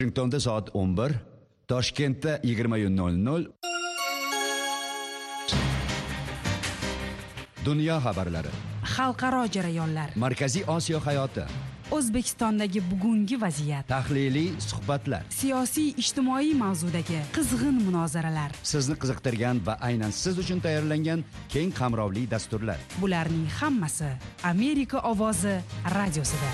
Washingtonda soat 11, Toshkentda 20:00. Dunyo xabarlari. Xalqaro jarayonlar. Markaziy Osiyo hayoti. O'zbekistondagi bugungi vaziyat. Tahliliy suhbatlar. Siyosiy ijtimoiy mavzudagi qizg'in munozaralar. Sizni qiziqtirgan va aynan siz uchun tayyorlangan keng qamrovli dasturlar. Bularning hammasi Amerika ovozi radiosida.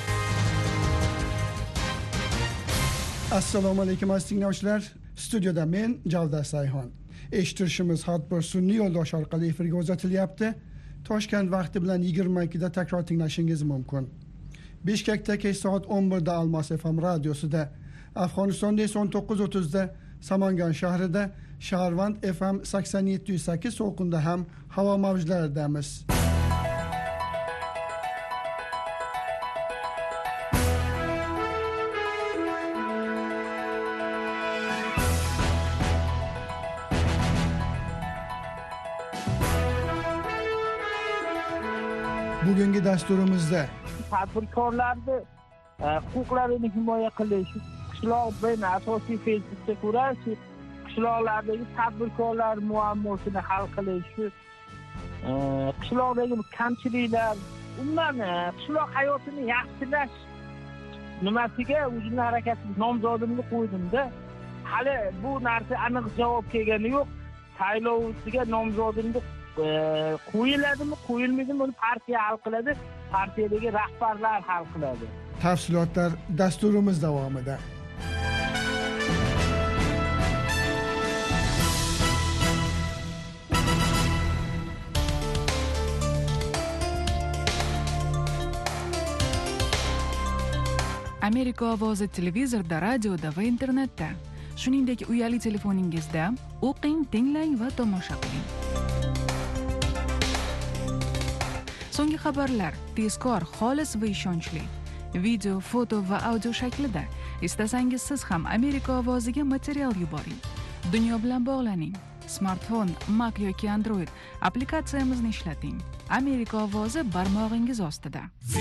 Assalomu alaykum aziz tinglovchilar. Studiyada men Javdar Sayhon. Eshittirishimiz har bir sun'iy yo'ldosh orqali efirga uzatilyapti. Toshkent vaqti bilan 22 da takror tinglashingiz mumkin. Bishkekda kech soat 11 da Almos FM radiosida, Afg'onistonda esa 19:30 da Samangan shahrida, Shaharvand FM 87.8 to'lqinda ham havo mavjlaridamiz. Bugungi dasturimizda tadbirkorlarni huquqlarini himoya qilish, qishloq bilan asosiy Facebookda ko'rash, qishloqlardagi tadbirkorlar muammosini hal qilish, qishloqdagi kamchiliklar, umuman qishloq hayotini yaxshilash nimasiga o'zimning harakatim nomzodimni qo'ydimda. Hali bu narsa aniq javob kelgani yo'q. Saylovga nomzodimni qo'yiladimi, qo'yilmaydimi, buni partiya hal qiladi, partiyadagi rahbarlar hal qiladi. Tafsilotlar dasturimiz davomida. Amerika ovozi televizorda, radioda va internetda, shuningdek uyali telefoningizda o'qing, tinglang va tomosha qiling. So'nggi xabarlar tezkor, xolis va ishonchli. Video, foto va audio shaklida. Istasangiz siz ham Amerika ovoziga material yuboring. Dunyo bilan bog'laning. Smartfon, Mac yoki Android applikatsiyamizni ishlating. Amerika ovozi barmog'ingiz ostida.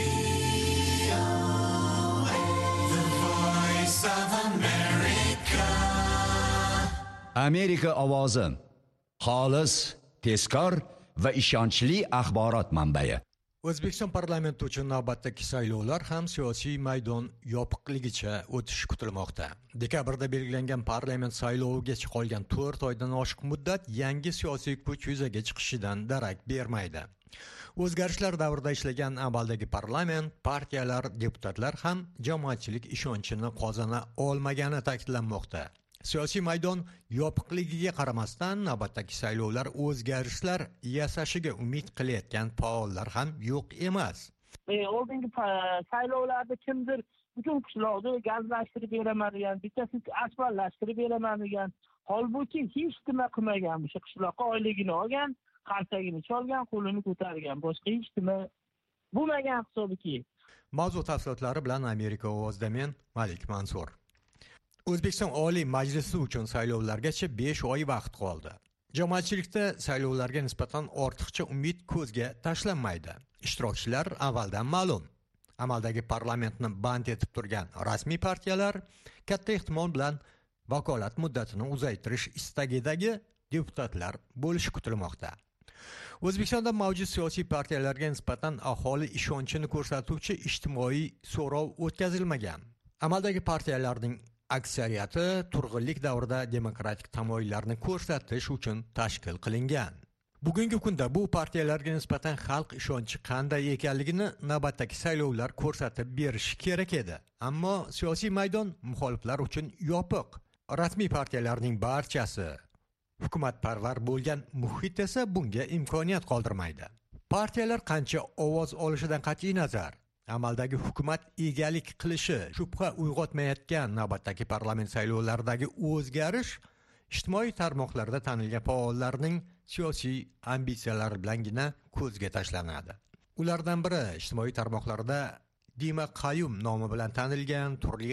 Amerika ovozi. Xolis, tezkor va ishonchli axborot manbai. O'zbekiston parlamenti uchun navbatdagi saylovlar ham siyosiy maydon yopiqligicha o'tishi kutilmoqda. Dekabrda belgilangan parlament saylovigacha qolgan 4 oydan oshiq muddat yangi siyosiy kuch yuzaga chiqishidan darak bermaydi. O'zgarishlar davrida ishlagan amaldagi parlament, partiyalar, deputatlar ham jamoatchilik ishonchini qozona olmagani ta'kidlanmoqda. Siyosiy maydon yopiqligiga qaramasdan navbatdagi saylovlar o'zgarishlar yasashiga umid qilayotgan faollar ham yo'q emas. Oldingi saylovlarda kimdir butun qishloqni gazlashtirib beraman degan, bittasi asfaltlashtirib beraman degan, holbuki hech nima qilmagan, o'sha qishloqqa oyligini olgan, qarsagini cholgan, qo'lini ko'targan, boshqa hech nima bo'lmagan hisobiki. Mavzu tafsilotlari bilan Amerika ovozida men Malik Mansur. O'zbekiston Oliy Majlisi uchun saylovlargacha 5 oy vaqt qoldi. Jamoatchilikda saylovlarga nisbatan ortiqcha umid ko'zga tashlanmaydi. Ishtirokchilar avvaldan ma'lum. Amaldagi parlamentni band etib turgan rasmiy partiyalar katta ehtimol bilan vakolat muddatini uzaytirish istagidagi deputatlar bo'lishi kutilmoqda. O'zbekistonda mavjud siyosiy partiyalarga nisbatan aholi ishonchini ko'rsatuvchi ijtimoiy so'rov o'tkazilmagan. Amaldagi partiyalarning aksariyati turg'unlik davrida demokratik tamoyillarni ko'rsatish uchun tashkil qilingan. Bugungi kunda bu partiyalarga nisbatan xalq ishonchi qanday ekanligini navbatdagi saylovlar ko'rsatib berishi kerak edi. Ammo siyosiy maydon muxoliflar uchun yopiq. Rasmiy partiyalarning barchasi hukumatparvar bo'lgan muhit esa bunga imkoniyat qoldirmaydi. Partiyalar qancha ovoz olishidan qat'iy nazar, amaldagi hukumat egalik qilishi shubha uyg'otmayotgan navbatdagi parlament saylovlaridagi o'zgarish ijtimoiy tarmoqlarda tanilgan faollarning siyosiy ambitsiyalari bilangina ko'zga tashlanadi. Ulardan biri ijtimoiy tarmoqlarda Dima Qayum nomi bilan tanilgan turli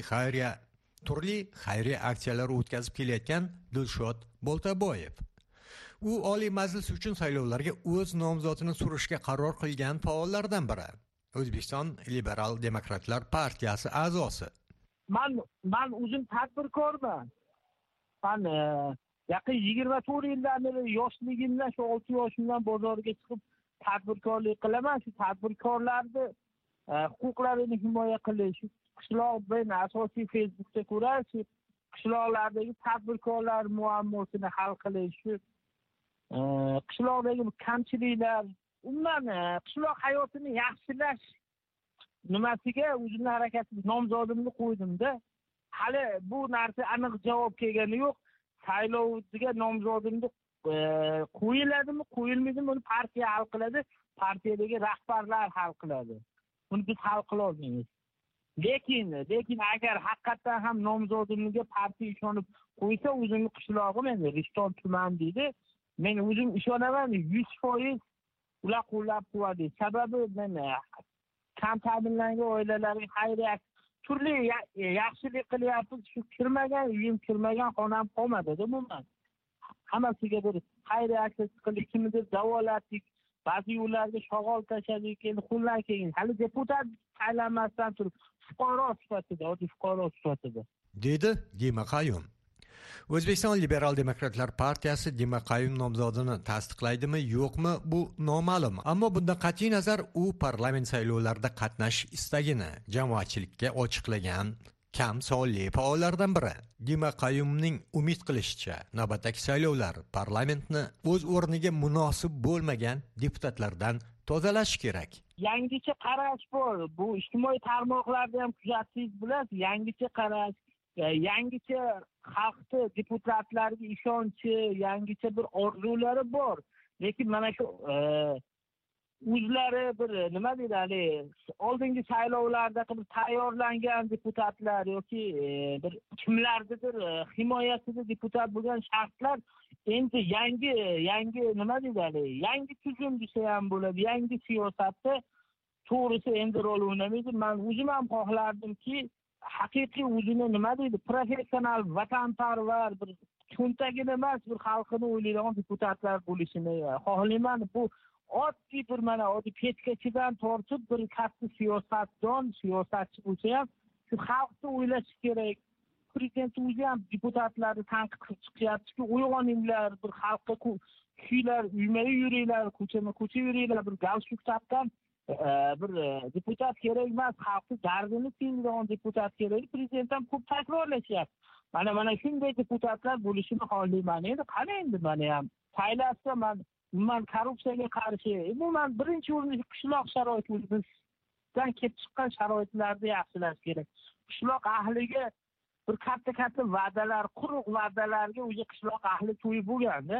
xayriya aksiyalari o'tkazib kelayotgan Dilshod Boltaboyev. U Oliy Majlis uchun saylovlarga o'z nomzodini surishga qaror qilgan faollardan biri. O'zbekiston Liberal Demokratlar partiyasi a'zosi. man o'zim tadbirkorman. Man yaqin 24 yildan beri yoshligimdan, shu 6 yoshimdan bozorga chiqib tadbirkorlik qilaman. Shu tadbirkorlarni huquqlarini himoya qilish, qishloq ben asosiy Facebookda ko'rasiz, qishloqlardagi tadbirkorlar muammosini hal qilish, qishloqdagi kamchiliklar, umuman qishloq hayotini yaxshilash nimasiga o'zimni harakatim nomzodimni qo'ydimda. Hali bu narsa aniq javob kelgani yo'q. Saylovga nomzodimni qo'yiladimi, qo'yilmaydimi, buni partiya hal qiladi, partiyadagi rahbarlar hal qiladi. Buni biz hal qila olmaymiz. Lekin agar haqiqatan ham nomzodimga partiya ishonib qo'ysa, o'zimni qishlog'im endi Rishton tuman deydi. Men o'zim ishonaman 100% ular qo'llab-quvvatlaydi. Sababi men kam ta'minlangan oilalarga xayriya turli yaxshilik qilyapmiz. Shu kirmagan uyim, kirmagan xonam qolmadi-da umuman. Hammasiga bir xayriya aksiyasi qildik, kimnidir davolatdik, ba'zi yo'llarga shag'al tashladik, endi xullas keyin hali deputat saylanmasdan turib fuqaro sifatida dedi Dima Qayum. O'zbekiston Liberal Demokratlar partiyasi Dima Qayum nomzodini tasdiqlaydimi, yo'qmi, bu noma'lum. Ammo bundan qat'iy nazar u parlament saylovlarida qatnashish istagini jamoatchilikka ochiqlagan kam sonli faollardan biri. Dima Qayumning umid qilishicha, navbatdagi saylovlar parlamentni o'z o'rniga munosib bo'lmagan deputatlardan tozalash kerak. Yangicha qarash bor. Bu ijtimoiy tarmoqlarda ham kuzatsangiz bilasiz, yangicha qarash, yangicha xalqni deputatlarga ishonchi, yangicha bir orzulari bor. Lekin mana shu o'zlari bir nima deydi, oldingi saylovlarda bir tayyorlangan deputatlar yoki bir kimlardir himoyasida deputat bo'lgan shaxslar endi yangi nima deydi, yangi tuzum desa ham bo'ladi, yangi siyosatda to'g'risi endi rol o'ynamaydi. Men o'zim ham xohlardimki, haqiqiy o'zini nima deydi, professional, vatanparvar, bir cho'ntagini emas, bir xalqini o'ylaydigan deputatlar bo'lishini xohlayman. Bu oddiy bir mana oddiy petkachidan tortib bir katta siyosatchi bo'lsa ham shu xalqni o'ylash kerak. Prezident o'zi ham deputatlarni tanqid qilib chiqyapti-ki, uyg'oninglar, bir xalqqa kuylar, uyma yuringlar, ko'cha yuringlar, bir galstuk taqgan bir deputat kerak emas, xalqni dardini tinglaydigan deputat kerak. Prezident ham ko'p takrorlashyapti. Mana shunday deputatlar bo'lishini xohlayman. Endi qani endi mana ham saylashda man korrupsiyaga qarshi, umuman birinchi o'rinda qishloq sharoitlarimizdan kelib chiqqan sharoitlarni yaxshilash kerak. Qishloq ahliga bir katta va'dalar, quruq va'dalarga o'zi qishloq ahli to'yib bo'lganda,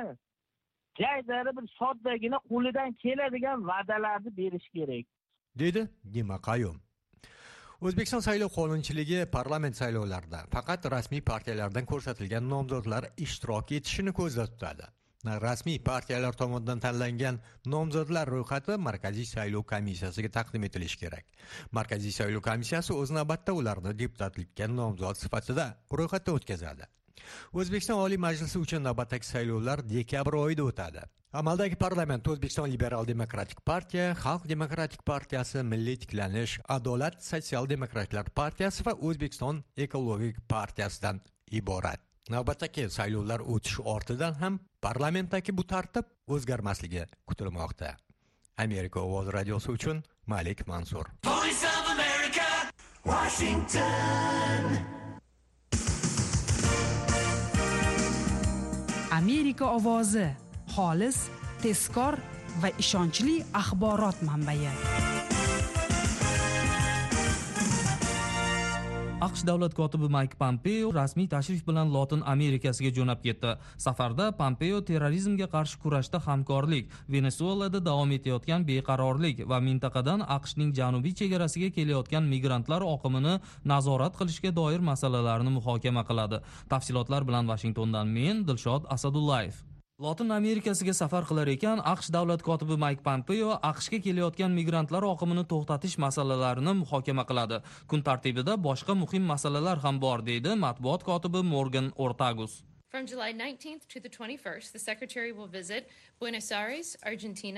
jaydari bir soddagina qo'lidan keladigan va'dalarni berish kerak, dedi Dima Qayum. O'zbekiston saylov qonunchiligi parlament saylovlarida faqat rasmiy partiyalardan ko'rsatilgan nomzodlar ishtirok etishini ko'zda tutadi. Rasmiy partiyalar tomonidan tanlangan nomzodlar ro'yxati Markaziy saylov komissiyasiga taqdim etilishi kerak. Markaziy saylov komissiyasi o'z navbatda ularni deputatlikka nomzod sifatida ro'yxatdan o'tkazadi. O'zbekiston Oliy Majlisi uchun navbatdagi saylovlar dekabr oyida o'tadi. Amaldagi parlament O'zbekiston Liberal Demokratik partiya, Xalq Demokratik partiyasi, Milliy tiklanish, Adolat Sotsial Demokratlar partiyasi va O'zbekiston Ekologik partiyasidan iborat. Navbatdagi saylovlar o'tish ortidan ham parlamentdagi bu tartib o'zgarmasligi kutilmoqda. Amerika ovozi radiosi uchun Malik Mansur. Voice of America, Washington. Amerika ovozi, xolis, tezkor va ishonchli axborot manbai. AQSh davlat kotibi Mike Pompeo rasmiy tashrif bilan Lotin Amerikasiga jo'nab ketdi. Safarda Pompeo terrorizmga qarshi kurashda hamkorlik, Venesuelada davom etayotgan beqarorlik va mintaqadan AQShning janubiy chegarasiga kelayotgan migrantlar oqimini nazorat qilishga doir masalalarni muhokama qiladi. Tafsilotlar bilan Washingtondan men Dilshod Asadullayev. Lotin Amerikasiga safar qilar ekan, AQSh davlat kotibi Mike Pompeo AQShga kelayotgan migrantlar oqimini to'xtatish masalalarini muhokama qiladi. Kun tartibida boshqa muhim masalalar ham bor, deydi matbuot kotibi Morgan Ortagus. From July 19th to the 21st, the Secretary will visit Buenos Aires, Argentina,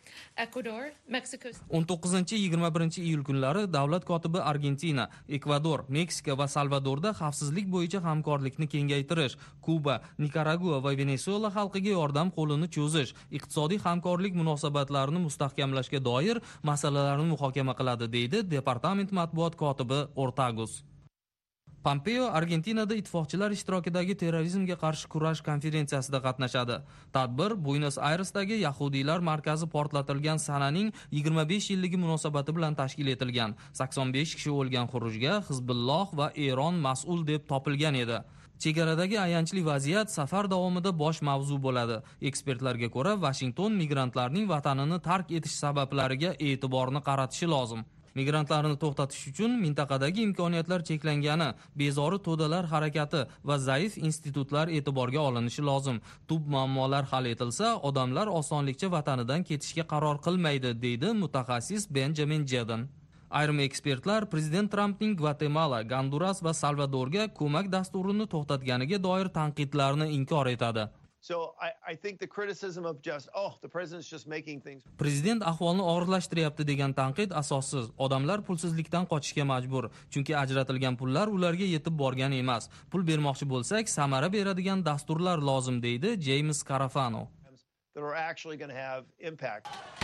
Ecuador, Mexico. 19-21 iyul kunlari davlat kotibi Argentina, Ekvador, Meksika va Salvadorda xavfsizlik bo'yicha hamkorlikni kengaytirish, Kuba, Nikaragua va Venesuela xalqiga yordam qo'lini cho'zish, iqtisodiy hamkorlik munosabatlarini mustahkamlashga doir masalalarni muhokama qiladi, deydi departament matbuot kotibi Ortagus. Pompeo Argentinada ittifoqchilar ishtirokidagi terrorizmga qarshi kurash konferensiyasida qatnashadi. Tadbir Buenos Airesdagi Yahudiylar markazi portlatilgan sananing 25 yilligi munosabati bilan tashkil etilgan. 85 kishi o'lgan xurujga Hizbulloh va Eron mas'ul deb topilgan edi. Chegaradagi ayanchli vaziyat safar davomida bosh mavzu bo'ladi. Ekspertlarga ko'ra, Washington migrantlarning vatanini tark etish sabablariga e'tiborni qaratishi lozim. Migrantlarni to'xtatish uchun mintaqadagi imkoniyatlar cheklangani, bezori to'dalar harakati va zaif institutlar e'tiborga olinishi lozim. Tub muammolar hal etilsa, odamlar osonlikcha vatanidan ketishga qaror qilmaydi, deydi mutaxassis Benjamin Jeden. Ayrim ekspertlar prezident Trampning Gvatemala, Gonduras va Salvadorga ko'mak dasturini to'xtatganiga doir tanqidlarni inkor etadi. So I think the criticism of the president's just making things. Prezident ahvolni og'irlashtiryapti degan tanqid asossiz. Odamlar pulsizlikdan qochishga majbur, chunki ajratilgan pullar ularga yetib borgan emas. Pul bermoqchi bo'lsak, samara beradigan dasturlar lozim, deydi James Carafano. That are actually going to have impact.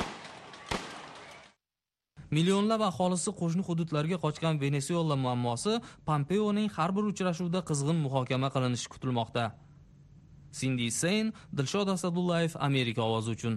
Millionlab aholisi qo'shni hududlarga qochgan Venesuela muammosi Pompeoning har bir uchrashuvda qizg'in muhokama qilinishi kutilmoqda. Cindy Sain, Dilshod Asadullayev, Amerika ovozi uchun.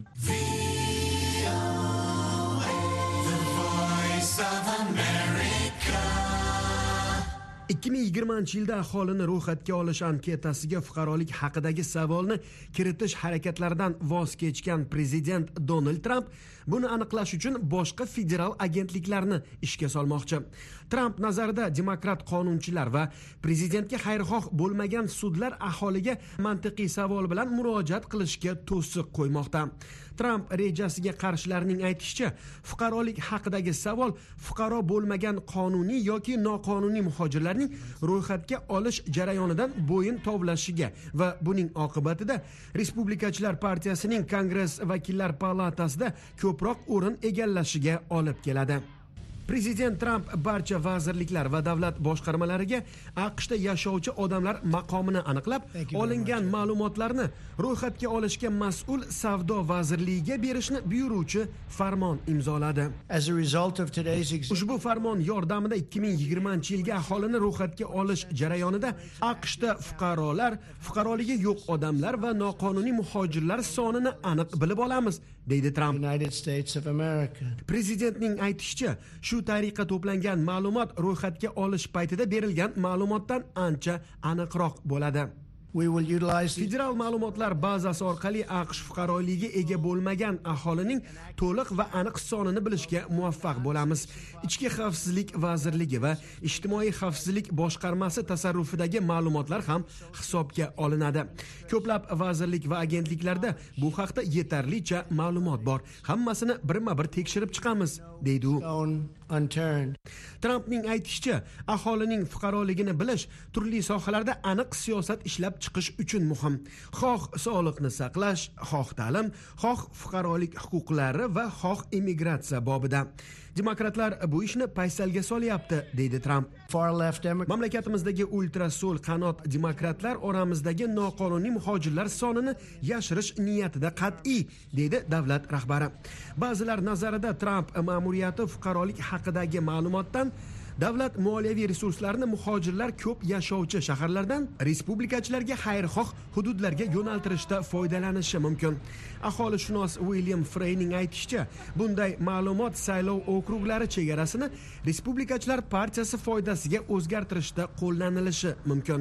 2020-yilda aholini ro'yxatga olish anketasiga fuqarolik haqidagi savolni kiritish harakatlaridan voz kechgan prezident Donald Trump buni aniqlash uchun boshqa federal agentliklarni ishga solmoqchi. Trump nazarida demokrat qonunchilar va prezidentga xayrixoh bo'lmagan sudlar aholiga mantiqiy savol bilan murojaat qilishga to'siq qo'ymoqda. Trump rejasiga qarshilarning aytishicha, fuqarolik haqidagi savol fuqaro bo'lmagan qonuniy yoki noqonuniy muhojirlarning ro'yxatga olish jarayonidan bo'yin tovlashiga va buning oqibatida Respublikachilar partiyasining Kongress vakillar palatasida ko'proq o'rin egallashiga olib keladi. Prezident Trump barcha vazirliklar va davlat boshqarmalariga AQShda yashovchi odamlar maqomini aniqlab, olingan ma'lumotlarni ro'yxatga olishga mas'ul savdo vazirligiga berishni buyuruvchi farmon imzoladi. Ushbu farmon yordamida 2020-yilga aholini ro'yxatga olish jarayonida AQShda fuqarolar, fuqaroligi yo'q odamlar va noqonuniy muhojirlar sonini aniq bilib olamiz, deydi Trump. Prezidentning aytishicha, shu tariqa to'plangan ma'lumot ro'yxatga olish paytida berilgan ma'lumotdan ancha aniqroq bo'ladi. Federal ma'lumotlar bazasi orqali AQSh fuqaroligiga ega bo'lmagan aholining to'liq va aniq sonini bilishga muvaffaq bo'lamiz. Ichki xavfsizlik vazirligi va ijtimoiy xavfsizlik boshqarmasi tasarrufidagi ma'lumotlar ham hisobga olinadi. Ko'plab vazirlik va agentliklarda bu haqda yetarlicha ma'lumot bor. Hammasini birma-bir tekshirib chiqamiz, deydi u. Trumpning aytishicha, aholining fuqaroligini bilish turli sohalarda aniq siyosat ishlab chiqish uchun muhim. Xoh sog'liqni saqlash, xoh ta'lim, xoh fuqarolik huquqlari va xoh immigratsiya bobida. Demokratlar bu ishni paysalga solyapti, deydi Trump. Mamlakatimizdagi ultraso'l qanot demokratlar oramizdagi noqonuniy muhojirlar sonini yashirish niyatida qat'iy, deydi davlat rahbari. Ba'zilar nazarida Trump ma'muriyati fuqarolik haqidagi ma'lumotdan davlat moliyaviy resurslarini muhojirlar ko'p yashovchi shaharlardan respublikachilarga xayrixoh hududlarga yo'naltirishda foydalanishi mumkin. Aholishunos William Freyning aytishicha, bunday ma'lumot saylov okruglari chegarasini respublikachilar partiyasi foydasiga o'zgartirishda qo'llanilishi mumkin.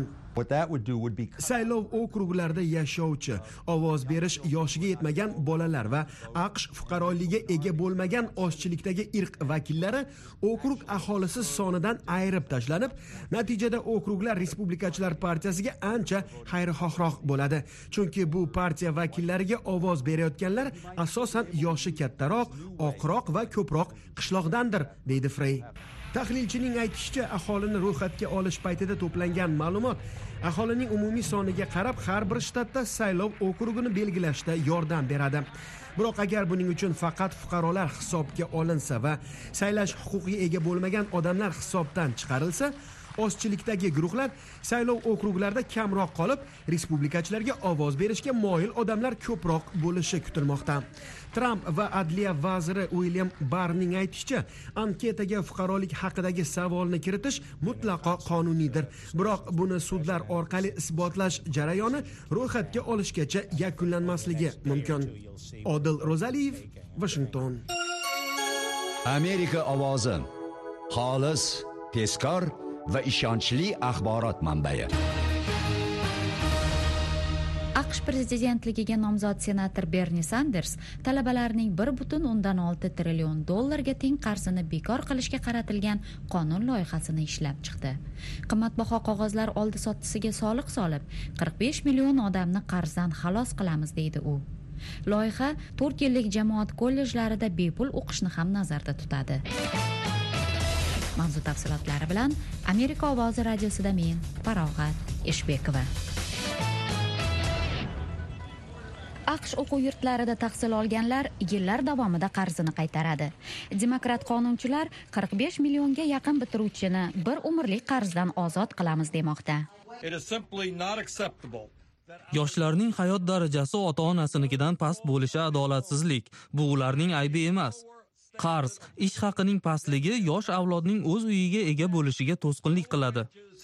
Saylov okruglarida yashovchi, ovoz berish yoshiga yetmagan bolalar va AQSh fuqaroligiga ega bo'lmagan ozchilikdagi irq vakillari okrug aholisi sonidan ayirib tashlanib, natijada okruglar respublikachilar partiyasiga ancha xayrixohroq bo'ladi. Chunki bu partiya vakillariga ovoz berayotganlar asosan yoshi kattaroq, oqroq va ko'proq qishloqdandir, deydi Frey. Tahlilchining aytishicha, aholini ro'yxatga olish paytida to'plangan ma'lumot aholining umumiy soniga qarab har bir shtatda saylov okrugini belgilashda yordam beradi. Biroq agar buning uchun faqat fuqarolar hisobga olinsa va saylash huquqiga ega bo'lmagan odamlar hisobdan chiqarilsa, ozchilikdagi guruhlar saylov okruglarida kamroq qolib, respublikachilarga ovoz berishga moyil odamlar ko'proq bo'lishi kutilmoqda. Trump va adliya vaziri William Barrning aytishicha, anketaga fuqarolik haqidagi savolni kiritish mutlaqo qonuniydir. Biroq buni sudlar orqali isbotlash jarayoni ro'yxatga olishgacha yakunlanmasligi mumkin. Odil Rozaliyev, Washington. Amerika ovozi. Xolis, tezkor va ishonchli axborot manbai. AQSh prezidentligiga nomzod senator Bernie Sanders talabalarning $1.6 trillion teng qarzini bekor qilishga qaratilgan qonun loyihasini ishlab chiqdi. Qimmatbaho qog'ozlar oldi-sottisiga soliq solib, 45 million odamni qarzdan xalos qilamiz deydi u. Loyiha 4 yillik jamoat kollejlarida bepul o'qishni ham nazarda tutadi. Mavzu tafsilotlari bilan Amerika ovozi radiosida men Farog'at Eshbekova. AQSh o'quv yurtlarida tahsil olganlar yillar davomida qarzini qaytaradi. Demokrat qonunchilar 45 millionga yaqin bitiruvchini bir umrlik qarzdan ozod qilamiz demoqda. Yoshlarning hayot darajasi ota-onasinikidan past bo'lishi adolatsizlik. Bu ularning aybi emas. Qarz, ish haqining pastligi yosh avlodning o'z uyiga ega bo'lishiga to'sqinlik qiladi.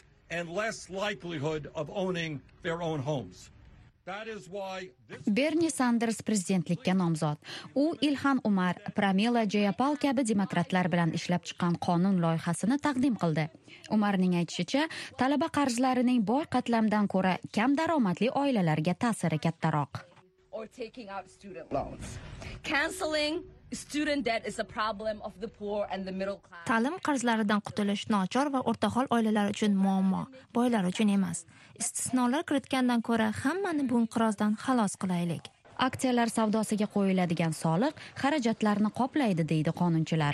Bernie Sanders prezidentlikka nomzod. U Ilhan Umar, Pramila Jayapal kabi demokratlar bilan ishlab chiqqan qonun loyihasini taqdim qildi. Umarning aytishicha, talaba qarzlarining boy qatlamdan ko'ra kam daromadli oilalarga ta'siri kattaroq. Ta'lim qarzlaridan qutulish nochor va o'rtahol oilalar uchun muammo, boylar uchun emas. Istisnolar kiritgandan ko'ra hammani bu inqirozdan xalos qilaylik. Aksiyalar savdosiga qo'yiladigan soliq xarajatlarni qoplaydi deydi qonunchilar.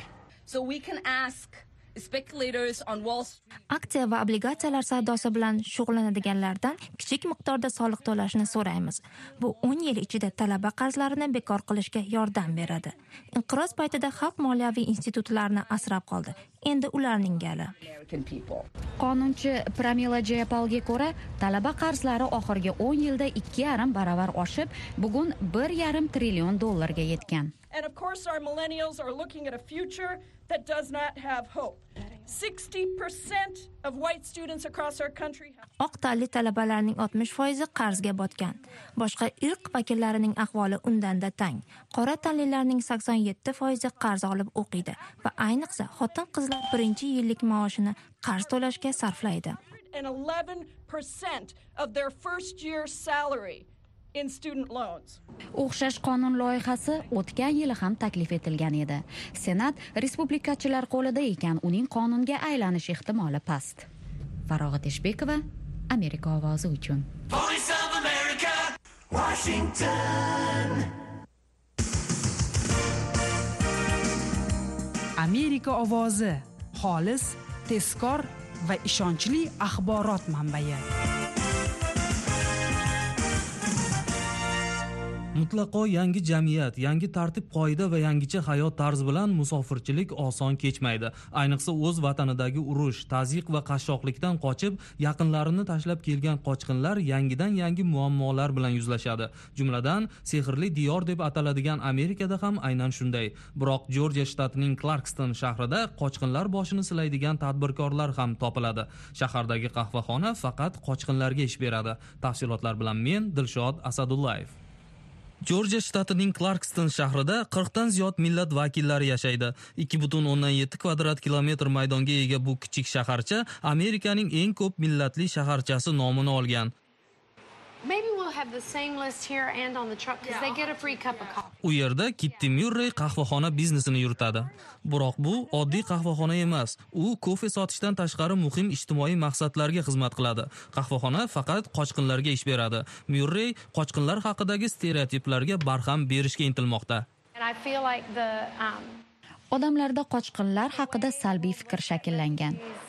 Aksiya va obligatsiyalar savdosi bilan shug'ullanadiganlardan kichik miqdorda soliq to'lashni so'raymiz. Bu 10 yil ichida talaba qarzlarini bekor qilishga yordam beradi. Inqiroz paytida xalq moliyaviy institutlarini asrab qoldi. Endi ularning gali. Qonunchi Pramila Jayapalga ko'ra, talaba qarzlari oxirgi 10 yilda 2,5 baravar oshib, bugun $1,5 trillion yetgan. And of course our millennials are looking at a future that does not have hope. 60% of white students across our country have... Oq tanli talabalarning 60% qarzga botgan. Boshqa irq vakillarining ahvoli undan-da tang. Qora tanlilarning 87% qarz olib o'qiydi va ayniqsa xotin-qizlar birinchi yillik maoshini qarz to'lashga sarflaydi. 11% of their first year salary in student loans. O'xshash qonun loyihasi o'tgan yili ham taklif etilgan edi. Senat respublikachilar qo'lida ekan, uning qonunga aylanish ehtimoli past. Farog'at Eshbekova, Amerika ovozi uchun. Voice of America, Washington. Amerika ovozi, xolis, tezkor va ishonchli axborot manbai. Mutlaqo yangi jamiyat, yangi tartib-qoida va yangicha hayot tarzi bilan musofirchilik oson kechmaydi. Ayniqsa o'z vatanidagi urush, tazyiq va qashshoqlikdan qochib, yaqinlarini tashlab kelgan qochqinlar yangi muammolar bilan yuzlashadi. Jumladan, sehrli diyor deb ataladigan Amerikada ham aynan shunday. Biroq Jorjiya shtatining Clarkston shahrida qochqinlar boshini silaydigan tadbirkorlar ham topiladi. Shahardagi qahvaxona faqat qochqinlarga ish beradi. Tafsilotlar bilan men Dilshod Asadullayev. Jorjiya shtatining Clarkston shahrida 40 dan ziyod millat vakillari yashaydi. 2,7 kvadrat kilometr maydonga ega bu kichik shaharcha Amerikaning eng ko'p millatli shaharchasi nomini olgan. Maybe we'll have the same list here and on the truck because they get a free cup of coffee. U yerda Kitty Murray qahvaxona biznesini yuritadi. Biroq bu oddiy qahvaxona emas. U kofe sotishdan tashqari muhim ijtimoiy maqsadlarga xizmat qiladi. Qahvaxona faqat qochqinlarga ish beradi. Murray qochqinlar haqidagi stereotiplarga barham berishga intilmoqda. And I feel like Odamlarda qochqinlar haqida salbiy fikr shakllangan.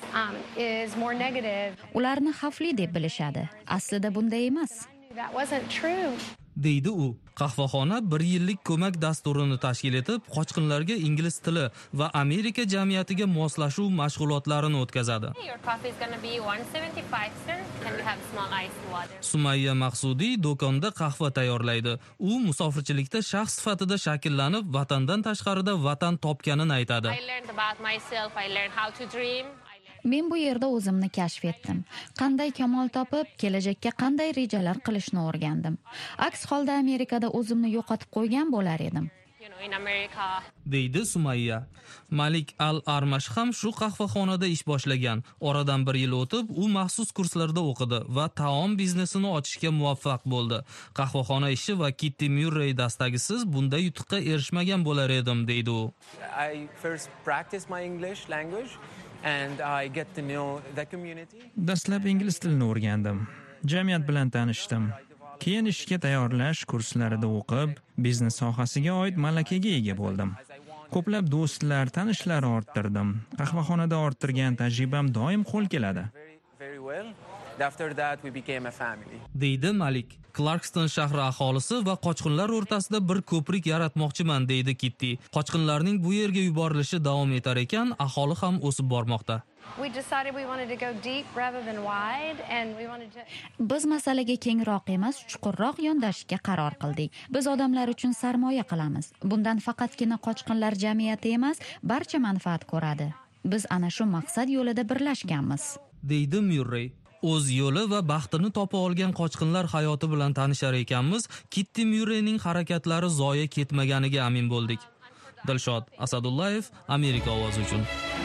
is more negative. Ularni xavfli deb bilishadi. Aslida bunday emas. That wasn't true. deydi u. Qahvaxona 1 yillik ko'mak dasturini tashkil etib, qochqinlarga ingliz tili va Amerika jamiyatiga moslashuv mashg'ulotlarini o'tkazadi. Your coffee is going to be 175 cents. Can you have small iced water? Sumayya Maqsudiy do'konda qahva tayyorlaydi. U musofirchilikda shaxs sifatida shakllanib, vatandan tashqarida vatan topganini aytadi. I learned about myself. I learned how to dream. Men bu yerda o'zimni kashf etdim. Qanday kamol topib, kelajakka qanday rejalar qilishni o'rgandim. Aks holda Amerikada o'zimni yo'qotib qo'ygan bo'lar edim. In America. deydi Sumayya. Malik Al-Armash ham shu qahvaxonada ish boshlagan. Oradan 1 yil o'tib, u maxsus kurslarda o'qidi va taom biznesini ochishga muvaffaq bo'ldi. Qahvaxona ishi va Kitty Murray dastagisiz bunday yutuqqa erishmagan bo'lar edim, deydi u. I first practiced my English language and I get to know the community. Dastlab ingliz tilini o'rgandim. Jamiyat bilan tanishdim. Keyin ishga tayyorlash kurslarida o'qib, biznes sohasiga oid malakaga ega bo'ldim. Ko'plab do'stlar, tanishlar orttirdim. Qahvaxonada orttirgan tajribam doim qo'l keladi. Very well. After that we became a family. deydi Malik. Clarkston shahri aholisi va qochqinlar o'rtasida bir ko'prik yaratmoqchiman, deydi Kitty. Qochqinlarning bu yerga yuborilishi davom etar ekan, aholi ham o'sib bormoqda. We decided we wanted to go deep rather than wide and we wanted to Biz masalaga kengroq emas, chuqurroq yondashishga qaror qildik. Biz odamlar uchun sarmoya qilamiz. Bundan faqatgina qochqinlar jamiyati emas, barcha manfaat ko'radi. Biz ana shu maqsad yo'lida birlashganmiz, deydi Murray. O'z yo'li va baxtini topa olgan qochqinlar hayoti bilan tanishar ekanmiz, Kitty Murrayning harakatlari zoya ketmaganiga amin bo'ldik. Dilshod Asadullayev, Amerika ovozi uchun.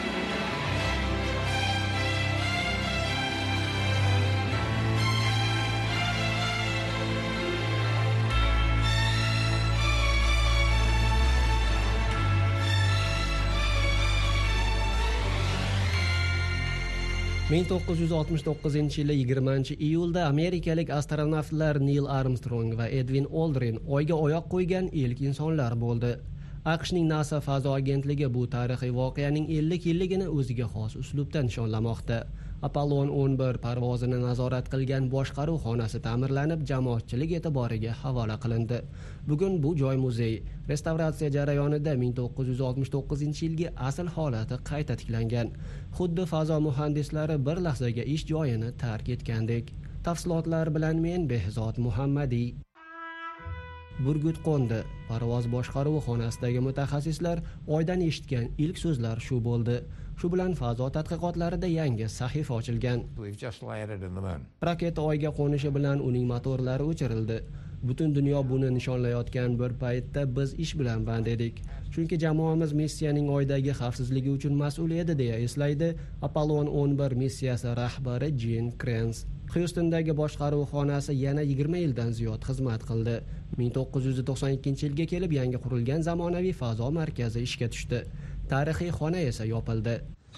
Ming 1969-yili 20-iyulda amerikalik astronavtlar Neil Armstrong va Edwin Aldrin Oyga oyoq qo'ygan ilk insonlar bo'ldi. AQShning NASA fazo agentligi bu tarixiy voqeaning 50 yilligini o'ziga xos uslubda nishonlamoqda. Apollon 11 parvozini nazorat qilgan boshqaruv xonasi ta'mirlanib, jamoatchilik e'tiboriga havola qilindi. Bugun bu joy muzey. Restavratsiya jarayonida 1969-yilgi asl holati qayta tiklangan. Xuddi fazo muhandislari bir lahzaga ish joyini tark etgandek. Tafsilotlar bilan men Behzod Muhammadiy. Burgut qo'ndi. Parvoz boshqaruvi xonasidagi mutaxassislar Oydan eshitgan ilk so'zlar shu bo'ldi. Shu bilan fazo tadqiqotlarida yangi sahifa ochilgan. Raketa Oyga qo'nishi bilan uning motorlari o'chirildi. Butun dunyo buni nishonlayotgan bir paytda biz ish bilan band edik. Chunki jamoamiz missiyaning Oydagi xavfsizligi uchun mas'ul edi, deya eslaydi Apollon 11 missiyasi rahbari Gene Kranz. Houstondagi boshqaruv xonasi yana 20 yildan ziyod xizmat qildi. 1992-yilga kelib yangi qurilgan zamonaviy fazo markazi ishga tushdi. Tarixiy xona esa yopildi.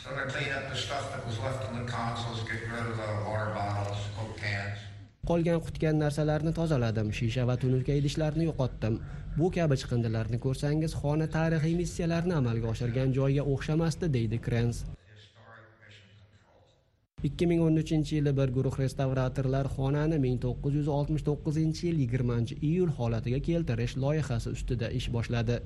Qolgan qutgan narsalarni tozaladim, shisha va tunuka idishlarni yo'qotdim. Bu kabi chiqindilarni ko'rsangiz, xona tarixiy missiyalarni amalga oshirgan joyga o'xshamasdi, deydi Kranz. 2013-yili bir guruh restavratorlar xonani 1969-yil 20-iyul holatiga keltirish loyihasi ustida ish boshladi.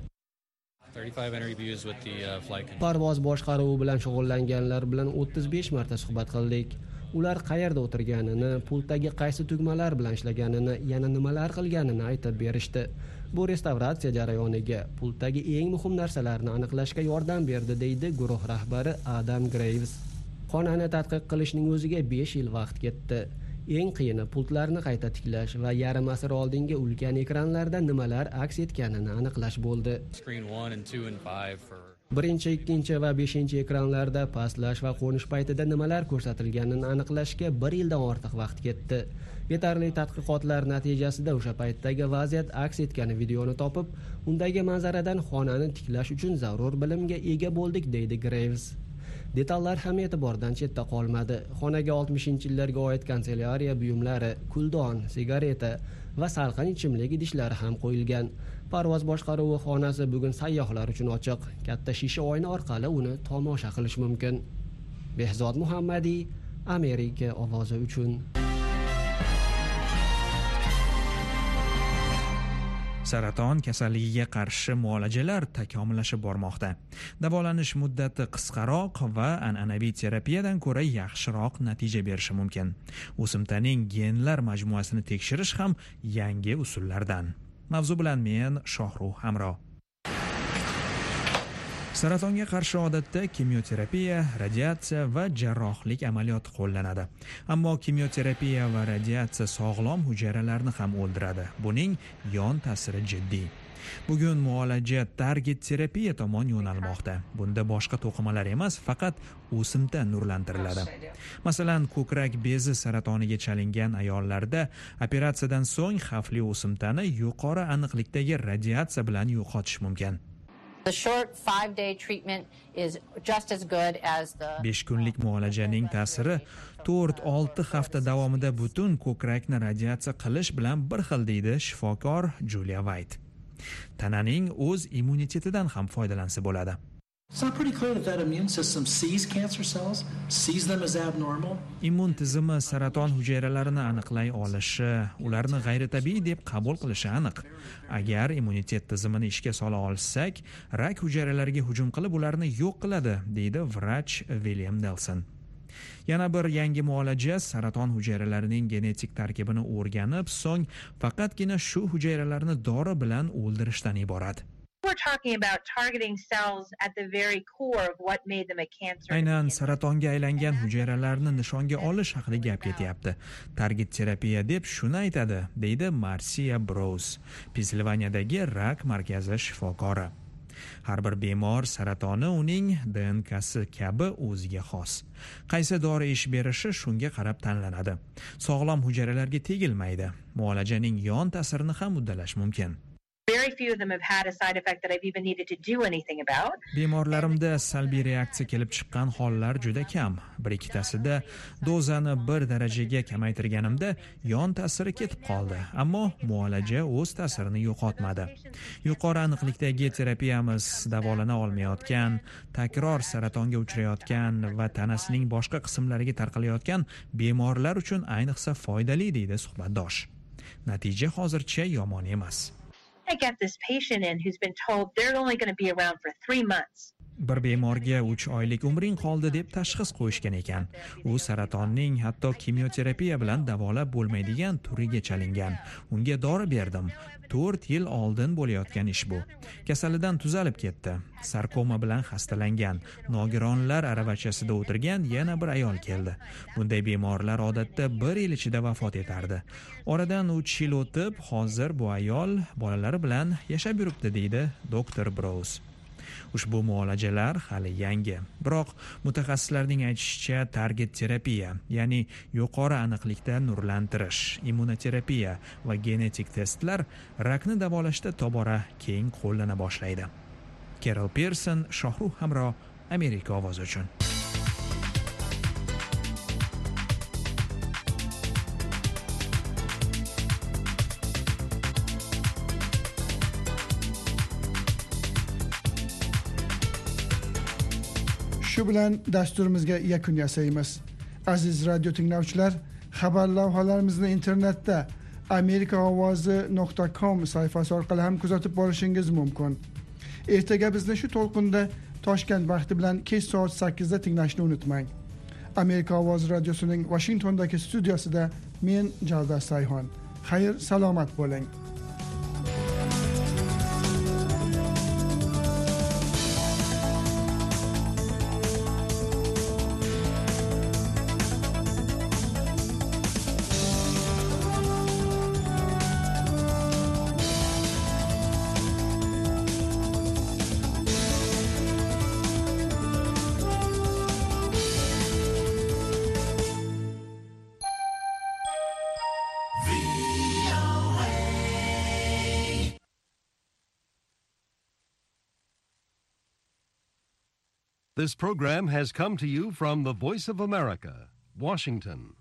Parvoz boshqaruvi bilan shug'ullanganlar bilan 35 marta suhbat qildik. Ular qayerda o'tirganini, pultdagi qaysi tugmalar bilan ishlaganini, yana nimalar qilganini aytib berishdi. Bu restavratsiya jarayoniga pultdagi eng muhim narsalarni aniqlashga yordam berdi, deydi guruh rahbari Adam Graves. Xonani tadqiq qilishning o'ziga 5 yil vaqt ketdi. Eng qiyini pultlarni qayta tiklash va yarim asr oldingi ulkan ekranlarda nimalar aks etganini aniqlash bo'ldi. Birinchi, ikkinchi va 5-ekranlarda pastlash va qo'nish paytida nimalar ko'rsatilganini aniqlashga 1 yildan ortiq vaqt ketdi. Yetarli tadqiqotlar natijasida o'sha paytdagi vaziyat aks etgan videoni topib, undagi manzaradan xonani tiklash uchun zarur bilimga ega bo'ldik, deydi Graves. Detallar ham e'tibordan chetda qolmadi. Xonaga 60-yillarga oid kanselyariya buyumlari, kuldon, sigareta va salqin ichimlik idishlari ham qo'yilgan. Parvoz boshqaruvi xonasi bugun sayyohlar uchun ochiq. Katta shisha oyna orqali uni tomosha qilish mumkin. Behzod Muhammadiy, Amerika ovozi uchun. Saraton kasalligiga qarshi muolajalar takomillashib bormoqda. Davolanish muddati qisqaroq va an'anaviy terapiyadan ko'ra yaxshiroq natija berishi mumkin. O'simtaning genlar majmuasini tekshirish ham yangi usullardan. Mavzu bilan men Shohruh Hamro. Saratonga qarshi odatda kimyoterapiya, radiatsiya va jarrohlik amaliyoti qo'llanadi. Ammo kimyoterapiya va radiatsiya sog'lom hujayralarni ham o'ldiradi. Buning yon ta'siri jiddiy. Bugun muolaja target terapiya tomon yo'nalmoqda. Bunda boshqa to'qimalar emas, faqat o'simta nurlantiriladi. Masalan, ko'krak bezi saratoniga chalingan ayollarda operatsiyadan so'ng xavfli o'simtani yuqori aniqlikdagi radiatsiya bilan yo'qotish mumkin. The short 5-day treatment is just as good as the 5 kunlik muolajaning ta'siri 4-6 hafta davomida butun ko'krakni radiatsiya qilish bilan bir xil, deydi shifokor Julia White. Tananing o'z immunitetidan ham foydalansa bo'ladi. It's not pretty clear that immune system sees cancer cells, sees them as abnormal. Immun tizimi saraton hujayralarini aniqlay olishi, ularni g'ayritabiiy deb qabul qilishi aniq. Agar immunitet tizimini ishga sola olsak, rak hujayralariga hujum qilib ularni yo'q qiladi, deydi vrach William Nelson. Yana bir yangi muolaja saraton hujayralarining genetik tarkibini o'rganib, so'ng faqatgina shu hujayralarni dori bilan o'ldirishdan iborat. We're talking about targeting cells at the very core of what made them a cancer. Aynan saratonga aylangan hujayralarni nishonga olish haqida gap ketyapti. Target terapiya deb shuni aytadi, deydi Marcia Brose, Pensilvaniyadagi rak markazi shifokori. Har bir bemor saratoni uning DNKsi kabi o'ziga xos. Qaysi dori ish berishi shunga qarab tanlanadi. Sog'lom hujayralarga tegilmaydi. Muolajaning yon ta'sirini ham uddalash mumkin. Very few of them have had a side effect that I've even needed to do anything about. Bemorlarimda salbiy reaksiya kelib chiqqan hollar juda kam. Bir ikkitasida dozani 1 darajaga kamaytirganimda yon ta'siri ketib qoldi, ammo muolaja o'z ta'sirini yo'qotmadi. Yuqori aniqlikdagi terapiyamiz davolana olmayotgan, takror saratonga uchrayotgan va tanasining boshqa qismlariga tarqalayotgan bemorlar uchun ayniqsa foydali, deydi suhbatdosh. Natija hozircha yomon emas. I get this patient in who's been told they're only going to be around for 3 months. Bir bemorga 3 oylik umring qoldi deb tashxis qo'yishgan ekan. U saratonning hatto kimyoterapiya bilan davolab bo'lmaydigan turiga chalingan. Unga dori berdim. 4 yil oldin bo'layotgan ish bu. Kasalidan tuzalib ketdi. Sarkoma bilan xastalangan, nogironlar aravachasida o'tirgan yana bir ayol keldi. Bunday bemorlar odatda 1 yil ichida vafot etardi. Oradan 3 yil o'tib, hozir bu ayol bolalari bilan yashab yuribdi, deydi doktor Brose. Ushbu muolajalar hali yangi. Biroq mutaxassislarning aytishicha, target terapiya, ya'ni yuqori aniqlikda nurlantirish, immunoterapiya va genetik testlar rakni davolashda tobora keng qo'llana boshlaydi. Carol Pearson, Shohruh Hamro, Amerika ovozi uchun. Shu bilan dasturimizga yakun yasaymiz. Aziz radio tinglovchilar, xabar lavhalarimizni internetda amerikaovozi.com sayfasi orqali ham kuzatib borishingiz mumkin. Ertaga bizni shu to'lqinda Toshkent vaqti bilan kech soat 8 da tinglashni unutmang. Amerika ovozi radiosining Washingtondagi studiyasida men Javdar Sayhon. Xayr, salomat bo'ling. This program has come to you from the Voice of America, Washington.